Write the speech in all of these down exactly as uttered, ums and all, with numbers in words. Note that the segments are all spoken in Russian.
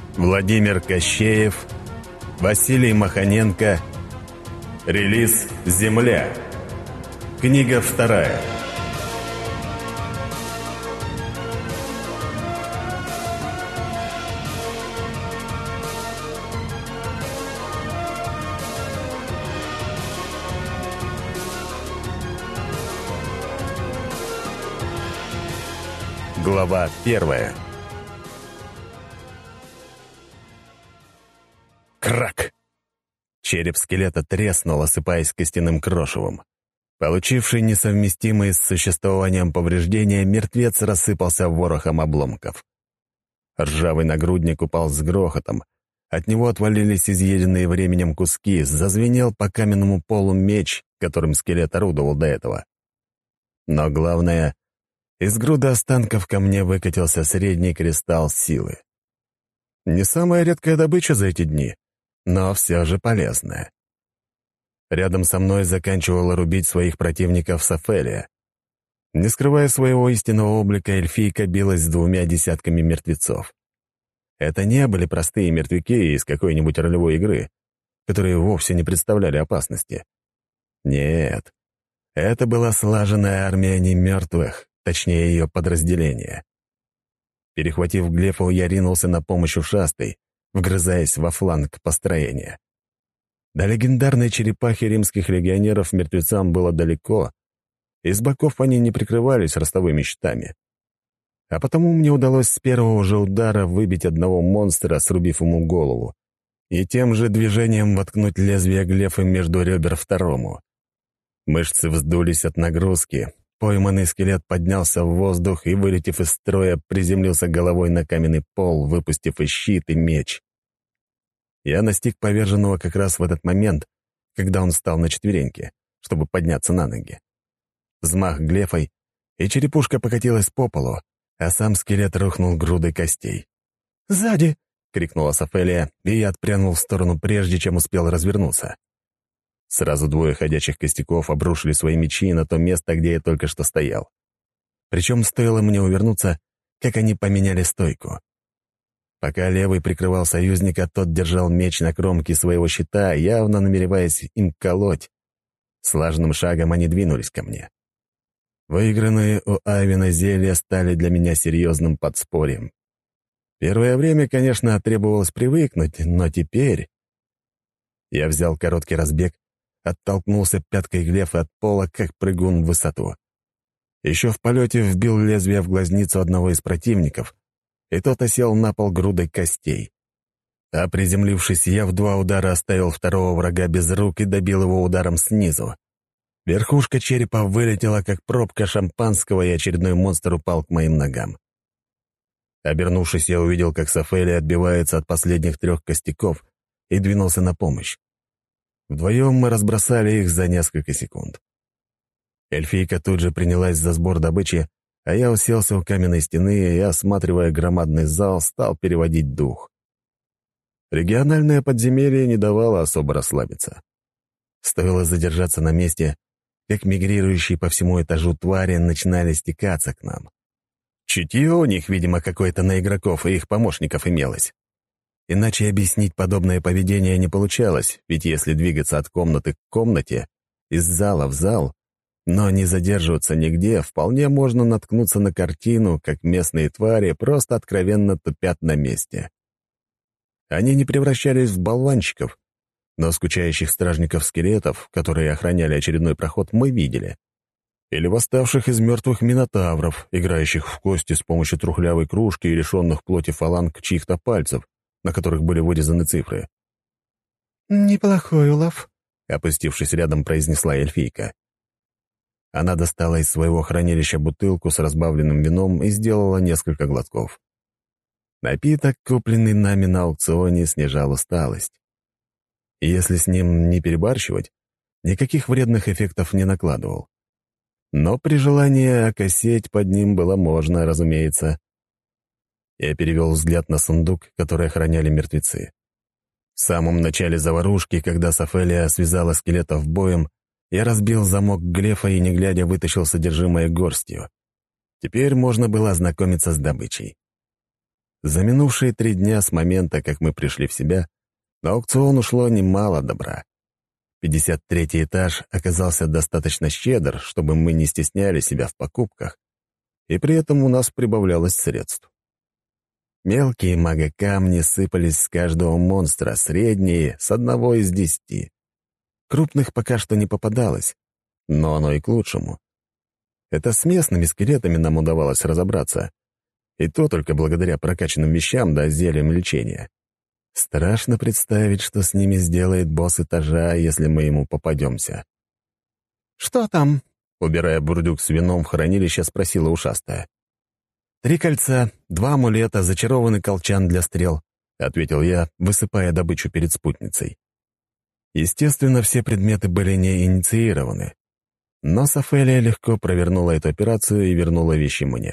Владимир Кощеев, Василий Маханенко. Релиз «Земля». Книга вторая. Глава первая. Крак! Череп скелета треснул, осыпаясь костяным крошевом. Получивший несовместимые с существованием повреждения, мертвец рассыпался ворохом обломков. Ржавый нагрудник упал с грохотом. От него отвалились изъеденные временем куски, зазвенел по каменному полу меч, которым скелет орудовал до этого. Но главное, из груды останков ко мне выкатился средний кристалл силы. Не самая редкая добыча за эти дни, но все же полезная. Рядом со мной заканчивала рубить своих противников Софелия. Не скрывая своего истинного облика, эльфийка билась с двумя десятками мертвецов. Это не были простые мертвяки из какой-нибудь ролевой игры, которые вовсе не представляли опасности. Нет, это была слаженная армия немертвых, точнее ее подразделение. Перехватив Глефу, я ринулся на помощь ушастой, вгрызаясь во фланг построения. До легендарной черепахи римских легионеров мертвецам было далеко, и с боков они не прикрывались ростовыми щитами. А потому мне удалось с первого же удара выбить одного монстра, срубив ему голову, и тем же движением воткнуть лезвие Глефы между ребер второму. Мышцы вздулись от нагрузки. Пойманный скелет поднялся в воздух и, вылетев из строя, приземлился головой на каменный пол, выпустив и щит, и меч. Я настиг поверженного как раз в этот момент, когда он встал на четвереньки, чтобы подняться на ноги. Взмах Глефой, и черепушка покатилась по полу, а сам скелет рухнул грудой костей. «Сзади!» — крикнула Софелия, и я отпрянул в сторону, прежде чем успел развернуться. Сразу двое ходячих костяков обрушили свои мечи на то место, где я только что стоял. Причем стоило мне увернуться, как они поменяли стойку. Пока левый прикрывал союзника, тот держал меч на кромке своего щита, явно намереваясь им колоть. Слаженным шагом они двинулись ко мне. Выигранные у Айвена зелья стали для меня серьезным подспорьем. Первое время, конечно, требовалось привыкнуть, но теперь... Я взял короткий разбег, оттолкнулся пяткой Глефы от пола, как прыгун в высоту. Еще в полете вбил лезвие в глазницу одного из противников, и тот осел на пол грудой костей. А приземлившись, я в два удара оставил второго врага без рук и добил его ударом снизу. Верхушка черепа вылетела, как пробка шампанского, и очередной монстр упал к моим ногам. Обернувшись, я увидел, как Софелия отбивается от последних трех костяков и двинулся на помощь. Вдвоем мы разбросали их за несколько секунд. Эльфийка тут же принялась за сбор добычи, а я уселся у каменной стены и, осматривая громадный зал, стал переводить дух. Региональное подземелье не давало особо расслабиться. Стоило задержаться на месте, как мигрирующие по всему этажу твари начинали стекаться к нам. Чутье у них, видимо, какое-то на игроков и их помощников имелось. Иначе объяснить подобное поведение не получалось, ведь если двигаться от комнаты к комнате, из зала в зал, но не задерживаться нигде, вполне можно наткнуться на картину, как местные твари просто откровенно тупят на месте. Они не превращались в болванчиков, но скучающих стражников-скелетов, которые охраняли очередной проход, мы видели. Или восставших из мертвых минотавров, играющих в кости с помощью трухлявой кружки и лишенных плоти фаланг чьих-то пальцев, на которых были вырезаны цифры. «Неплохой улов», — опустившись рядом, произнесла эльфийка. Она достала из своего хранилища бутылку с разбавленным вином и сделала несколько глотков. Напиток, купленный нами на аукционе, снижал усталость. И если с ним не перебарщивать, никаких вредных эффектов не накладывал. Но при желании окосеть под ним было можно, разумеется. Я перевел взгляд на сундук, который охраняли мертвецы. В самом начале заварушки, когда Софелия связала скелетов боем, я разбил замок Глефа и, не глядя, вытащил содержимое горстью. Теперь можно было ознакомиться с добычей. За минувшие три дня с момента, как мы пришли в себя, на аукцион ушло немало добра. пятьдесят третий этаж оказался достаточно щедр, чтобы мы не стесняли себя в покупках, и при этом у нас прибавлялось средств. Мелкие мага-камни сыпались с каждого монстра, средние — с одного из десяти. Крупных пока что не попадалось, но оно и к лучшему. Это с местными скелетами нам удавалось разобраться, и то только благодаря прокачанным вещам да зельям лечения. Страшно представить, что с ними сделает босс этажа, если мы ему попадемся. «Что там?» — убирая бурдюк с вином в хранилище, спросила ушастая. «Три кольца, два амулета, зачарованный колчан для стрел», — ответил я, высыпая добычу перед спутницей. Естественно, все предметы были не инициированы, но Софелия легко провернула эту операцию и вернула вещи мне.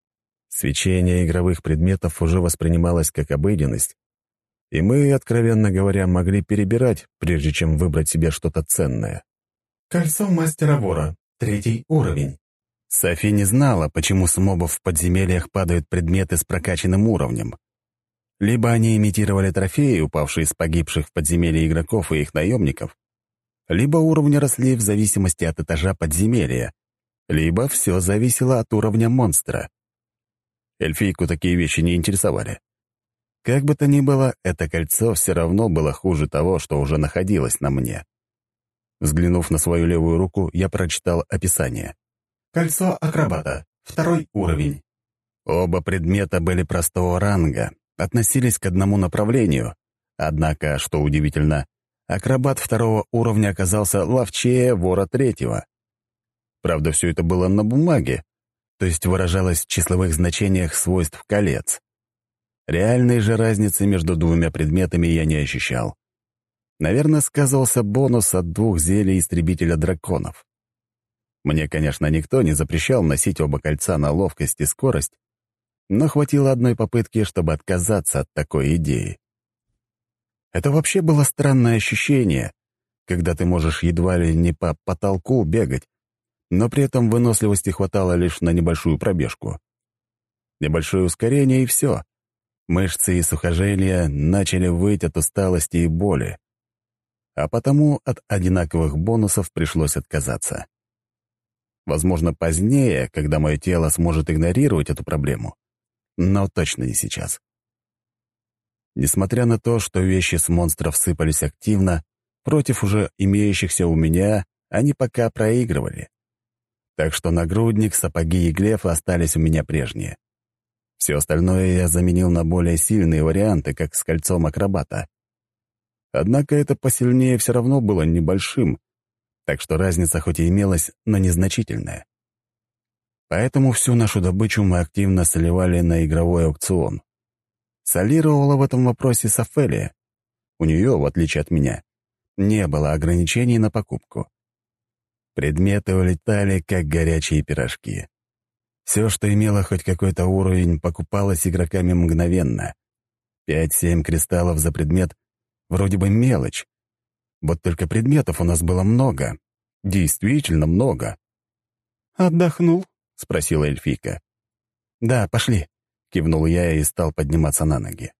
Свечение игровых предметов уже воспринималось как обыденность, и мы, откровенно говоря, могли перебирать, прежде чем выбрать себе что-то ценное. Кольцо мастера-вора, третий уровень. Софи не знала, почему с мобов в подземельях падают предметы с прокачанным уровнем. Либо они имитировали трофеи, упавшие с погибших в подземелье игроков и их наемников, либо уровни росли в зависимости от этажа подземелья, либо все зависело от уровня монстра. Эльфийку такие вещи не интересовали. Как бы то ни было, это кольцо все равно было хуже того, что уже находилось на мне. Взглянув на свою левую руку, я прочитал описание. Кольцо акробата, второй уровень. Оба предмета были простого ранга, относились к одному направлению, однако, что удивительно, акробат второго уровня оказался ловчее вора третьего. Правда, все это было на бумаге, то есть выражалось в числовых значениях свойств колец. Реальной же разницы между двумя предметами я не ощущал. Наверное, сказывался бонус от двух зелий истребителя драконов. Мне, конечно, никто не запрещал носить оба кольца на ловкость и скорость, но хватило одной попытки, чтобы отказаться от такой идеи. Это вообще было странное ощущение, когда ты можешь едва ли не по потолку бегать, но при этом выносливости хватало лишь на небольшую пробежку. Небольшое ускорение — и все. Мышцы и сухожилия начали выть от усталости и боли, а потому от одинаковых бонусов пришлось отказаться. Возможно, позднее, когда мое тело сможет игнорировать эту проблему, но точно не сейчас. Несмотря на то, что вещи с монстров сыпались активно, против уже имеющихся у меня они пока проигрывали. Так что нагрудник, сапоги и глефы остались у меня прежние. Все остальное я заменил на более сильные варианты, как с кольцом акробата. Однако это посильнее все равно было небольшим, так что разница хоть и имелась, но незначительная. Поэтому всю нашу добычу мы активно сливали на игровой аукцион. Солировала в этом вопросе Софелия. У нее, в отличие от меня, не было ограничений на покупку. Предметы улетали, как горячие пирожки. Все, что имело хоть какой-то уровень, покупалось игроками мгновенно. Пять-семь кристаллов за предмет — вроде бы мелочь. Вот только предметов у нас было много. Действительно много. «Отдохнул?» — спросила эльфийка. «Да, пошли», — кивнул я и стал подниматься на ноги.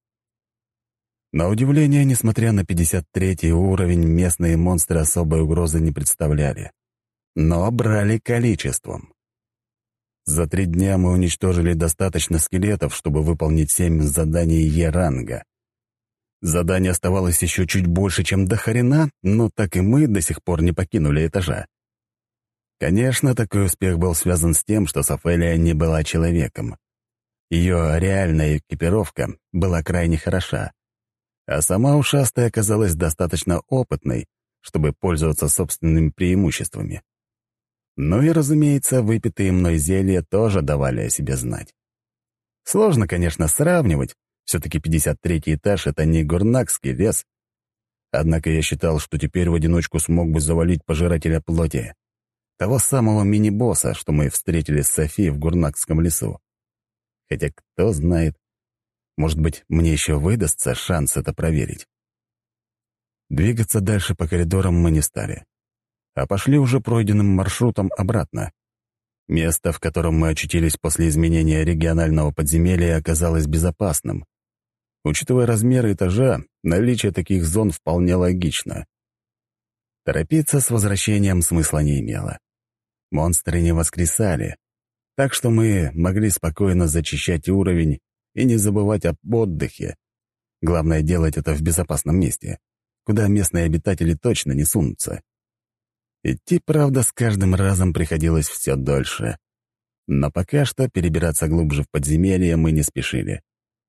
На удивление, несмотря на пятьдесят третий уровень, местные монстры особой угрозы не представляли. Но брали количеством. За три дня мы уничтожили достаточно скелетов, чтобы выполнить семь заданий Е-ранга. Заданий оставалось еще чуть больше, чем до хрена, но так и мы до сих пор не покинули этажа. Конечно, такой успех был связан с тем, что Софелия не была человеком. Ее реальная экипировка была крайне хороша, а сама ушастая оказалась достаточно опытной, чтобы пользоваться собственными преимуществами. Ну и, разумеется, выпитые мной зелья тоже давали о себе знать. Сложно, конечно, сравнивать, все-таки пятьдесят третий этаж — это не гурнакский лес. Однако я считал, что теперь в одиночку смог бы завалить пожирателя плоти, того самого мини-босса, что мы встретили с Софи в гурнакском лесу. Хотя, кто знает, может быть, мне еще выдастся шанс это проверить. Двигаться дальше по коридорам мы не стали, а пошли уже пройденным маршрутом обратно. Место, в котором мы очутились после изменения регионального подземелья, оказалось безопасным. Учитывая размеры этажа, наличие таких зон вполне логично. Торопиться с возвращением смысла не имело. Монстры не воскресали, так что мы могли спокойно зачищать уровень и не забывать об отдыхе. Главное — делать это в безопасном месте, куда местные обитатели точно не сунутся. Идти, правда, с каждым разом приходилось все дольше. Но пока что перебираться глубже в подземелье мы не спешили.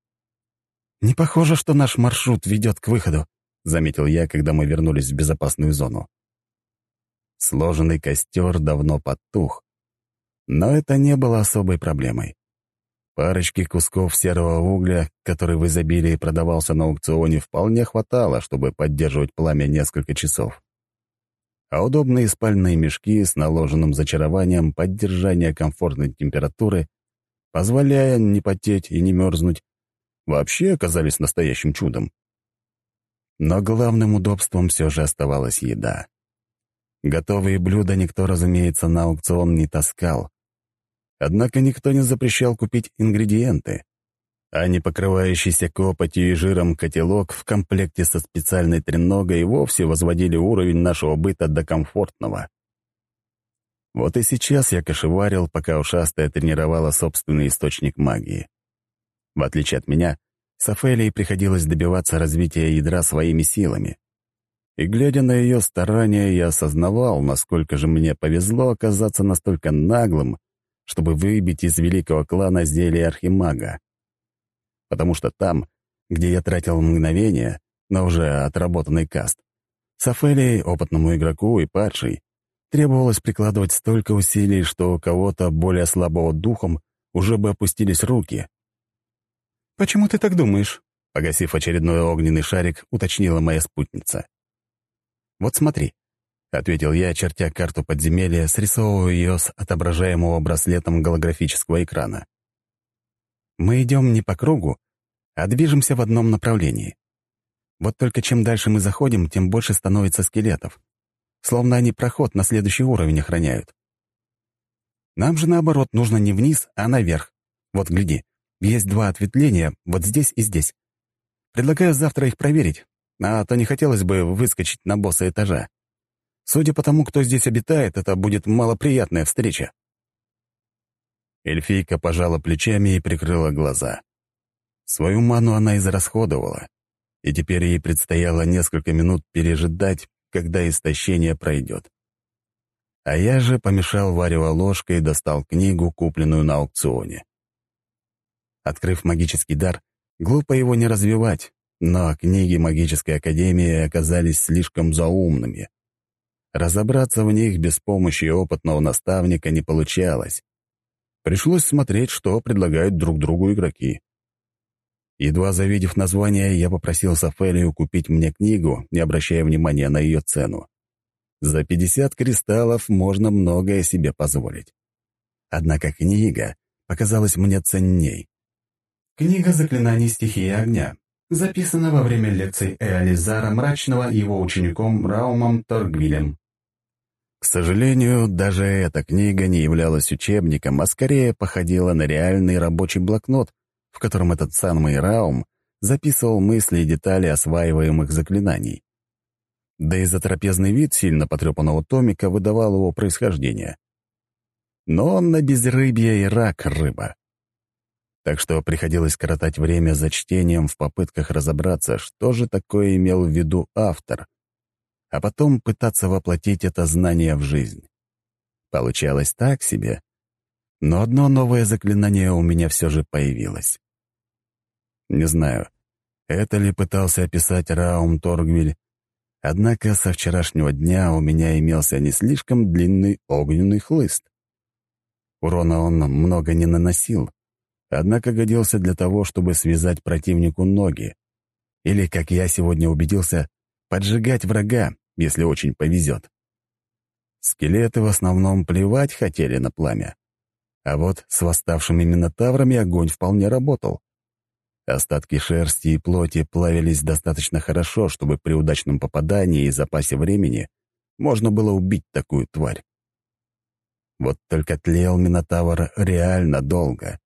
«Не похоже, что наш маршрут ведет к выходу», — заметил я, когда мы вернулись в безопасную зону. Сложенный костер давно потух, но это не было особой проблемой. Парочки кусков серого угля, который в изобилии продавался на аукционе, вполне хватало, чтобы поддерживать пламя несколько часов. А удобные спальные мешки с наложенным зачарованием поддержания комфортной температуры, позволяя не потеть и не мерзнуть, вообще оказались настоящим чудом. Но главным удобством все же оставалась еда. Готовые блюда никто, разумеется, на аукцион не таскал. Однако никто не запрещал купить ингредиенты, а не покрывающийся копотью и жиром котелок в комплекте со специальной треногой и вовсе возводили уровень нашего быта до комфортного. Вот и сейчас я кошеварил, пока ушастая тренировала собственный источник магии. В отличие от меня, с Офелией приходилось добиваться развития ядра своими силами. И, глядя на ее старания, я осознавал, насколько же мне повезло оказаться настолько наглым, чтобы выбить из великого клана зелье архимага. Потому что там, где я тратил мгновения на уже отработанный каст, с Офелией, опытному игроку и падшей, требовалось прикладывать столько усилий, что у кого-то более слабого духом уже бы опустились руки. «Почему ты так думаешь?» — погасив очередной огненный шарик, уточнила моя спутница. «Вот смотри», — ответил я, чертя карту подземелья, срисовывая ее с отображаемого браслетом голографического экрана. «Мы идем не по кругу, а движемся в одном направлении. Вот только чем дальше мы заходим, тем больше становится скелетов. Словно они проход на следующий уровень охраняют. Нам же, наоборот, нужно не вниз, а наверх. Вот, гляди, есть два ответвления вот здесь и здесь. Предлагаю завтра их проверить, а то не хотелось бы выскочить на босса этажа. Судя по тому, кто здесь обитает, это будет малоприятная встреча». Эльфийка пожала плечами и прикрыла глаза. Свою ману она израсходовала, и теперь ей предстояло несколько минут пережидать, когда истощение пройдет. А я же помешал варево ложкой и достал книгу, купленную на аукционе. Открыв магический дар, глупо его не развивать, но книги магической академии оказались слишком заумными. Разобраться в них без помощи опытного наставника не получалось. Пришлось смотреть, что предлагают друг другу игроки. Едва завидев название, я попросил Софелию купить мне книгу, не обращая внимания на ее цену. За пятьдесят кристаллов можно многое себе позволить. Однако книга показалась мне ценней. Книга заклинаний стихии огня. Записана во время лекций Эолизара Мрачного и его учеником Раумом Торгвилем. К сожалению, даже эта книга не являлась учебником, а скорее походила на реальный рабочий блокнот, в котором этот самый Раум записывал мысли и детали осваиваемых заклинаний. Да и затрапезный вид сильно потрепанного томика выдавал его происхождение. Но он на безрыбье и рак рыба. Так что приходилось коротать время за чтением в попытках разобраться, что же такое имел в виду автор, а потом пытаться воплотить это знание в жизнь. Получалось так себе, но одно новое заклинание у меня все же появилось. Не знаю, это ли пытался описать Раум Торгвиль, однако со вчерашнего дня у меня имелся не слишком длинный огненный хлыст. Урона он много не наносил, однако годился для того, чтобы связать противнику ноги, или, как я сегодня убедился, поджигать врага, если очень повезет. Скелеты в основном плевать хотели на пламя, а вот с восставшими минотаврами огонь вполне работал. Остатки шерсти и плоти плавились достаточно хорошо, чтобы при удачном попадании и запасе времени можно было убить такую тварь. Вот только тлел Минотавр реально долго.